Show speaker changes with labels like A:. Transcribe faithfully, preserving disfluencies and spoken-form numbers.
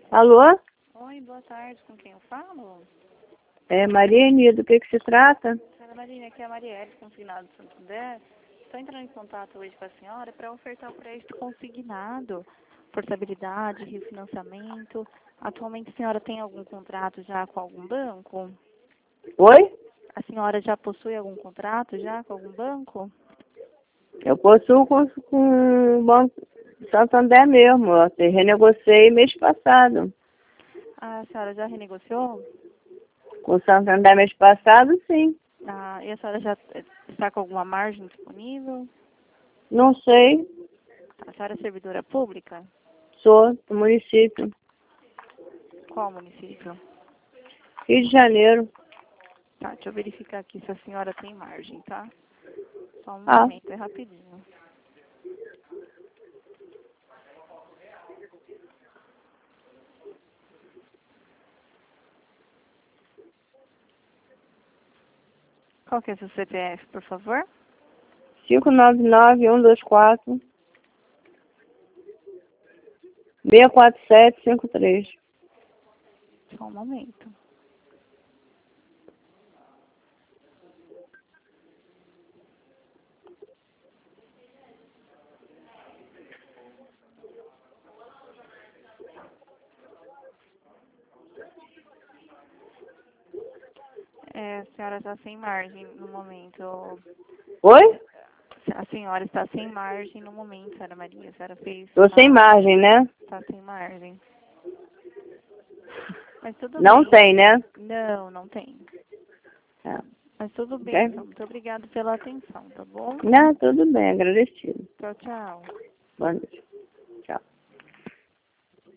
A: Alô?
B: Oi, boa tarde. Com quem eu falo?
A: É Maria, do que que se trata?
B: Senhora Maria, aqui é a Marielle, consignado do Santander. Estou entrando em contato hoje com a senhora para ofertar o crédito consignado, portabilidade, refinanciamento. Atualmente a senhora tem algum contrato já com algum banco?
A: Oi?
B: A senhora já possui algum contrato já com algum banco?
A: Eu possuo com, com o Banco Santander mesmo. Eu renegociei mês passado.
B: A senhora já renegociou?
A: Com o Santander mês passado, sim.
B: Ah, e a senhora já está com alguma margem disponível?
A: Não sei.
B: A senhora é servidora pública?
A: Sou do município.
B: Qual município?
A: Rio de Janeiro.
B: Tá, deixa eu verificar aqui se a senhora tem margem, tá? Só um
A: Ah,
B: momento, é rapidinho. Qual que é o seu C P F, por favor?
A: cinco nove nove, um dois quatro, seis quatro sete cinco três.
B: Só um momento. É, a senhora está sem margem no momento.
A: Oi?
B: A senhora está sem margem no momento, senhora Maria. A senhora fez
A: Tô sem
B: uma...
A: margem, né?
B: Está sem margem. Mas tudo
A: Não
B: bem.
A: tem, né?
B: Não, não tem.
A: É.
B: Mas tudo bem,
A: Ok?
B: então. Muito obrigada pela atenção, tá bom?
A: Não, tudo bem, agradecido.
B: Tchau, tchau.
A: Boa noite.